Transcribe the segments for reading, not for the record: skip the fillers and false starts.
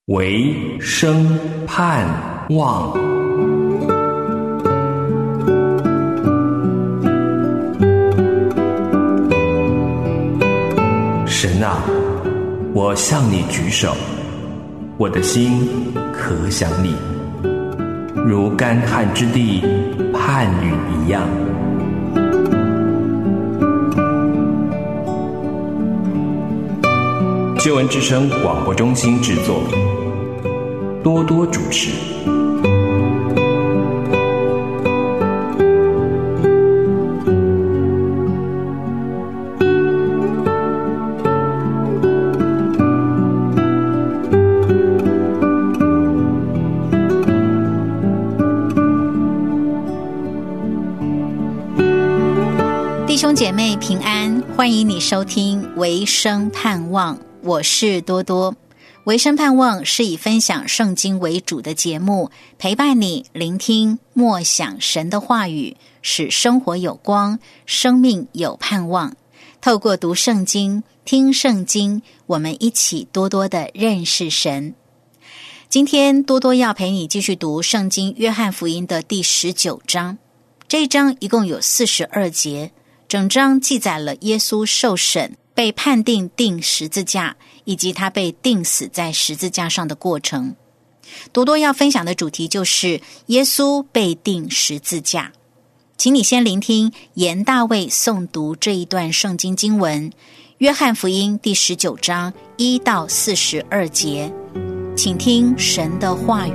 唯生盼望。神啊，我向你举手，我的心可想你，如干旱之地盼雨一样。救恩之声广播中心制作，多多主持。 弟兄姐妹平安，欢迎你收听唯生盼望，我是多多。唯生盼望是以分享圣经为主的节目，陪伴你聆听默想神的话语，使生活有光，生命有盼望。透过读圣经、听圣经，我们一起多多的认识神。今天多多要陪你继续读圣经约翰福音的第19章，这一章一共有42节，整章记载了耶稣受审、被判定钉十字架，以及他被钉死在十字架上的过程。多多要分享的主题就是耶稣被钉十字架。请你先聆听严大卫诵读这一段圣经经文，约翰福音第19章1到42节，请听神的话语。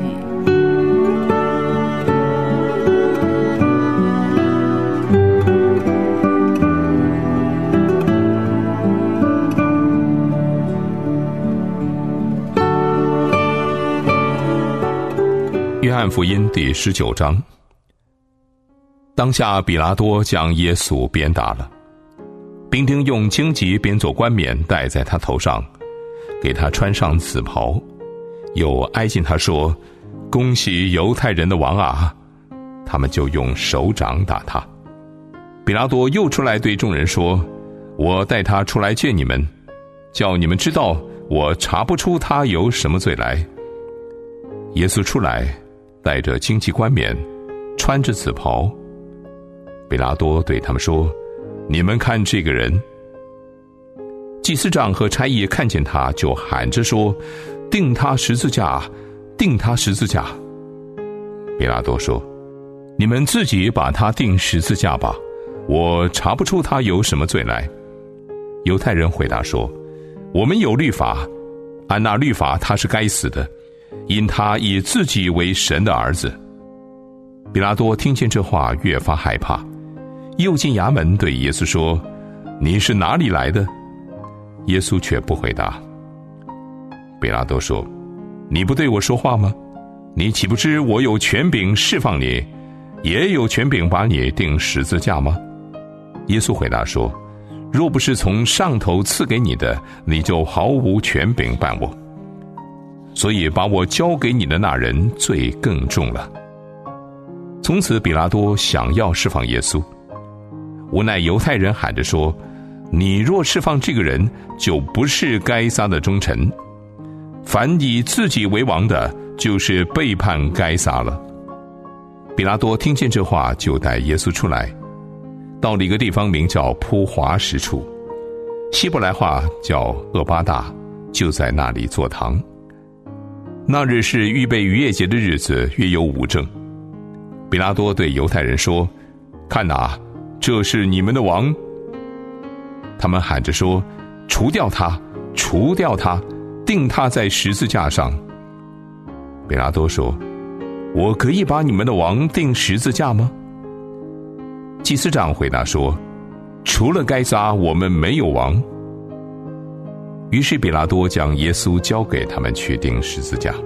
约翰福音第19章。当下比拉多将耶稣鞭打了，兵丁用荆棘编做冠冕戴在他头上，给他穿上紫袍，又挨近他说：恭喜犹太人的王啊！他们就用手掌打他。比拉多又出来对众人说：我带他出来见你们，叫你们知道我查不出他有什么罪来。耶稣出来，带着荆棘冠冕，穿着紫袍。比拉多对他们说：你们看这个人。祭司长和差役看见他，就喊着说：钉他十字架，钉他十字架。比拉多说：你们自己把他钉十字架吧，我查不出他有什么罪来。犹太人回答说：我们有律法，按那律法他是该死的，因他以自己为神的儿子。比拉多听见这话，越发害怕，又进衙门对耶稣说：你是哪里来的？耶稣却不回答。比拉多说：你不对我说话吗？你岂不知我有权柄释放你，也有权柄把你钉十字架吗？耶稣回答说：若不是从上头赐给你的，你就毫无权柄办我。所以把我交给你的那人罪更重了。从此比拉多想要释放耶稣，无奈犹太人喊着说：你若释放这个人，就不是该撒的忠臣，凡以自己为王的，就是背叛该撒了。比拉多听见这话，就带耶稣出来，到了一个地方名叫铺华石处，希伯来话叫厄巴大，就在那里坐堂。那日是预备逾越节的日子，约有5正。比拉多对犹太人说：看哪，这是你们的王。他们喊着说：除掉他，除掉他，钉他在十字架上。比拉多说：我可以把你们的王钉十字架吗？祭司长回答说：除了该撒，我们没有王。于是比拉多将耶稣交给他们去钉十字架。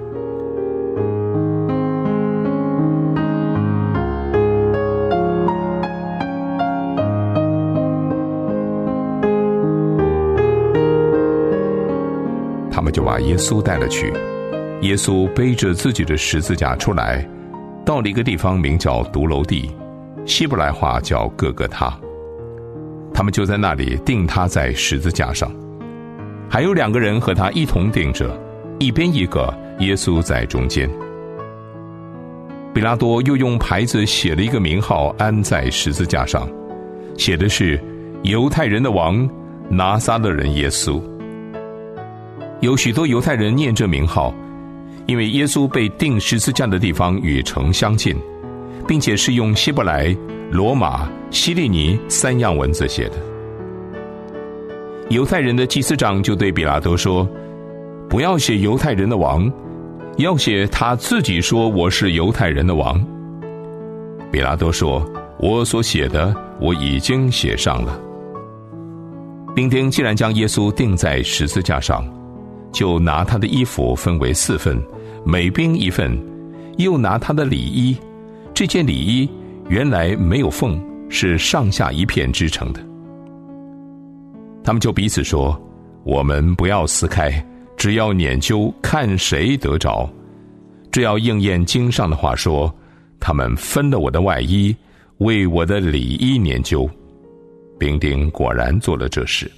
他们就把耶稣带了去。耶稣背着自己的十字架出来，到了一个地方名叫独楼地，希伯来话叫各个他。他们就在那里钉他在十字架上。还有2个人和他一同钉着，一边一个， 耶稣在中间。比拉多又用牌子写了一个名号安在十字架上，写的是犹太人的王拿撒勒人耶稣。有许多犹太人念这名号，因为耶稣被钉十字架的地方与城相近，并且是用希伯来、罗马、希利尼3样文字写的。犹太人的祭司长就对比拉多说，不要写犹太人的王，要写他自己说我是犹太人的王。比拉多说，我所写的我已经写上了。兵丁既然将耶稣钉在十字架上，就拿他的衣服分为4份，每兵1份，又拿他的里衣，这件里衣原来没有缝，是上下一片织成的。他们就彼此说，我们不要撕开，只要研究看谁得着。这要应验经上的话说，他们分了我的外衣，为我的里衣研究。兵丁果然做了这事。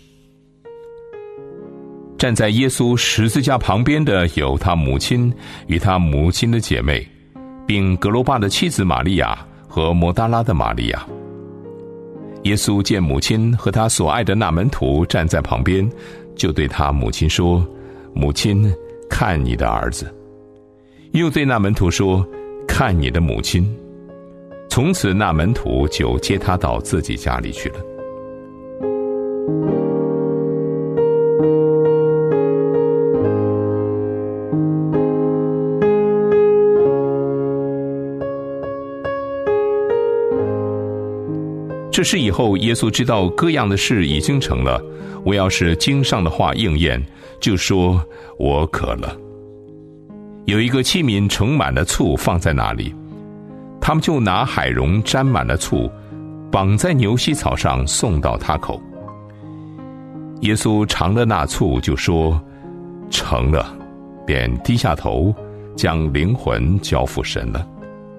站在耶稣十字架旁边的有他母亲与他母亲的姐妹，并格罗巴的妻子玛利亚和摩达拉的玛利亚。耶稣见母亲和他所爱的那门徒站在旁边，就对他母亲说，母亲，看你的儿子。又对那门徒说，看你的母亲。从此那门徒就接他到自己家里去了。这事以后，耶稣知道各样的事已经成了，我要是经上的话应验，就说我渴了。有一个器皿盛满了醋放在那里，他们就拿海蓉沾满了醋，绑在牛膝草上送到他口。耶稣尝了那醋，就说成了，便低下头，将灵魂交付神了。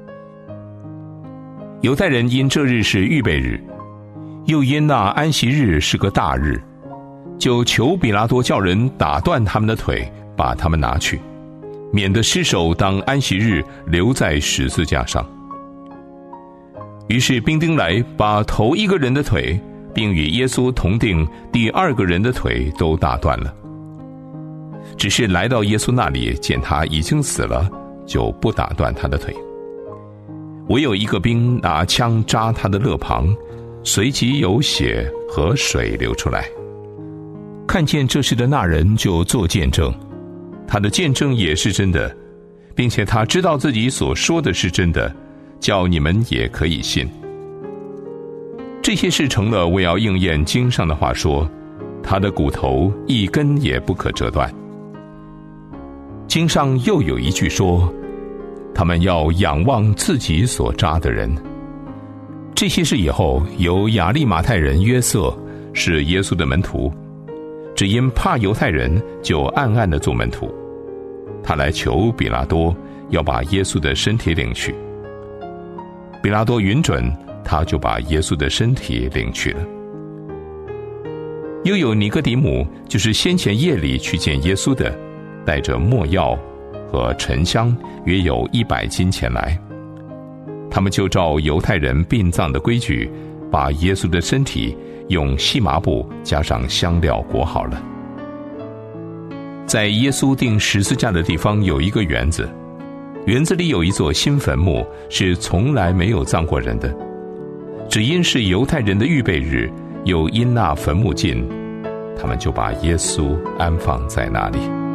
犹太人因这日是预备日，又因那安息日是个大日，就求比拉多叫人打断他们的腿，把他们拿去，免得尸首当安息日留在十字架上。于是兵丁来，把头一个人的腿，并与耶稣同定第2个人的腿都打断了。只是来到耶稣那里，见他已经死了，就不打断他的腿。唯有一个兵拿枪扎他的肋旁，随即有血和水流出来。看见这事的那人就做见证，他的见证也是真的，并且他知道自己所说的是真的，叫你们也可以信。这些事成了，为要应验经上的话说，他的骨头一根也不可折断。经上又有一句说，他们要仰望自己所扎的人。这些事以后，有亚利马太人约瑟，是耶稣的门徒，只因怕犹太人，就暗暗地做门徒。他来求比拉多，要把耶稣的身体领去。比拉多允准，他就把耶稣的身体领去了。又有尼哥底母，就是先前夜里去见耶稣的，带着没药和沉香约有100斤前来。他们就照犹太人殡葬的规矩，把耶稣的身体用细麻布加上香料裹好了。在耶稣钉十字架的地方有一个园子，园子里有一座新坟墓，是从来没有葬过人的。只因是犹太人的预备日，又因那坟墓近，他们就把耶稣安放在那里。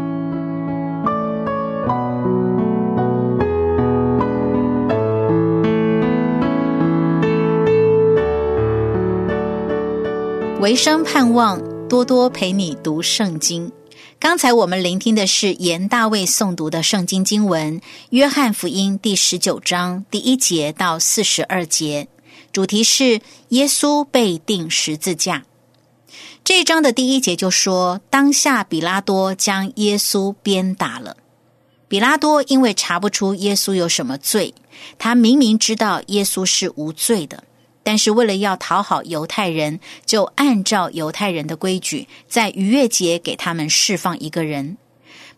维生盼望多多陪你读圣经。刚才我们聆听的是严大卫诵读的圣经经文，约翰福音第19章第1节到42节，主题是耶稣被钉十字架。这一章的第1节就说，当下比拉多将耶稣鞭打了。比拉多因为查不出耶稣有什么罪，他明明知道耶稣是无罪的，但是为了要讨好犹太人，就按照犹太人的规矩，在逾越节给他们释放一个人。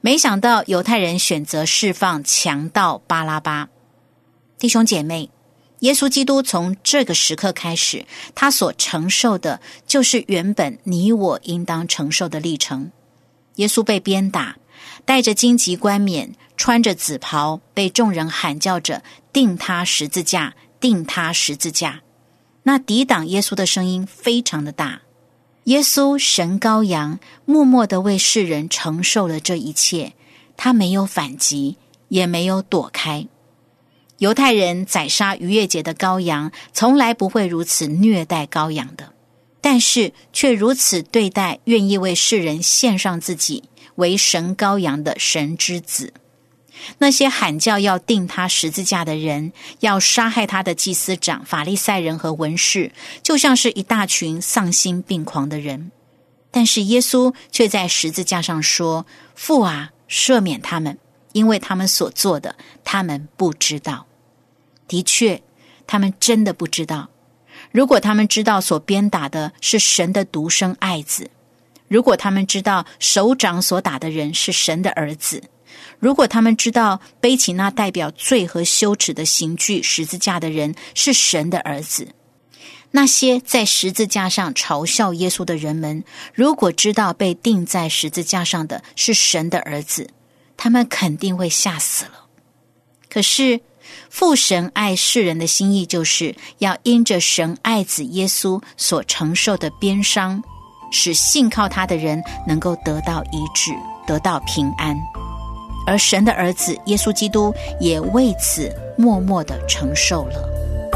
没想到犹太人选择释放强盗巴拉巴。弟兄姐妹，耶稣基督从这个时刻开始，他所承受的就是原本你我应当承受的历程。耶稣被鞭打，戴着荆棘冠冕，穿着紫袍，被众人喊叫着钉他十字架，钉他十字架。那抵挡耶稣的声音非常的大。耶稣神羔羊默默地为世人承受了这一切，他没有反击，也没有躲开。犹太人宰杀逾越节的羔羊从来不会如此虐待羔羊的，但是却如此对待愿意为世人献上自己为神羔羊的神之子。那些喊叫要钉他十字架的人，要杀害他的祭司长、法利赛人和文士，就像是一大群丧心病狂的人。但是耶稣却在十字架上说：父啊，赦免他们，因为他们所做的，他们不知道。的确，他们真的不知道。如果他们知道所鞭打的是神的独生爱子，如果他们知道手掌所打的人是神的儿子，如果他们知道背起那代表罪和羞耻的刑具十字架的人是神的儿子，那些在十字架上嘲笑耶稣的人们，如果知道被钉在十字架上的是神的儿子，他们肯定会吓死了。可是父神爱世人的心意，就是要因着神爱子耶稣所承受的鞭伤，使信靠他的人能够得到医治，得到平安。而神的儿子耶稣基督也为此默默地承受了。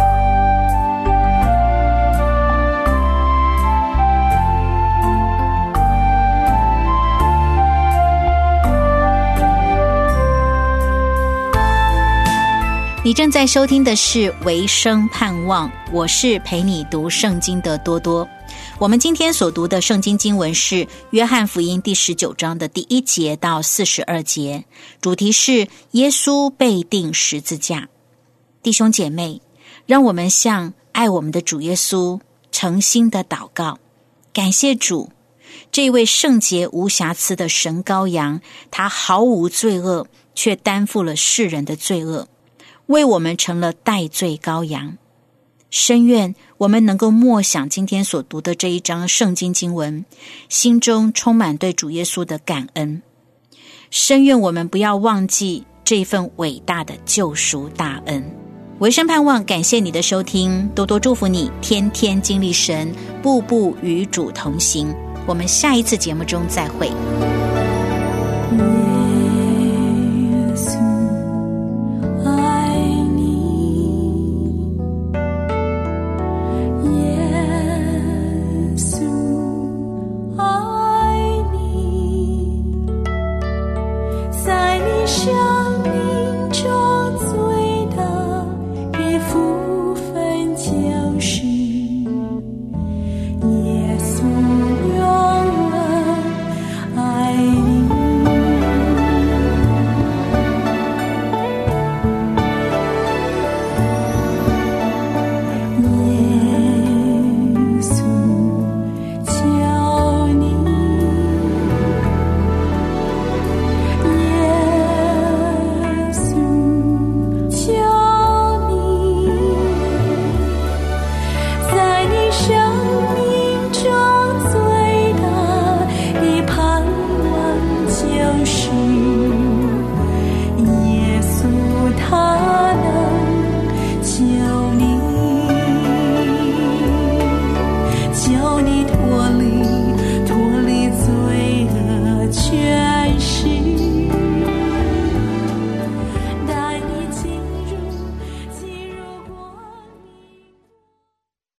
你正在收听的是维生盼望，我是陪你读圣经的多多。我们今天所读的圣经经文是约翰福音第19章的第1节到42节，主题是耶稣被钉十字架。弟兄姐妹，让我们向爱我们的主耶稣诚心的祷告，感谢主，这位圣洁无瑕疵的神羔羊，他毫无罪恶，却担负了世人的罪恶，为我们成了代罪羔羊。深愿我们能够默想今天所读的这一章圣经经文，心中充满对主耶稣的感恩。深愿我们不要忘记这份伟大的救赎大恩。维生盼望感谢你的收听，多多祝福你，天天经历神，步步与主同行。我们下一次节目中再会。 想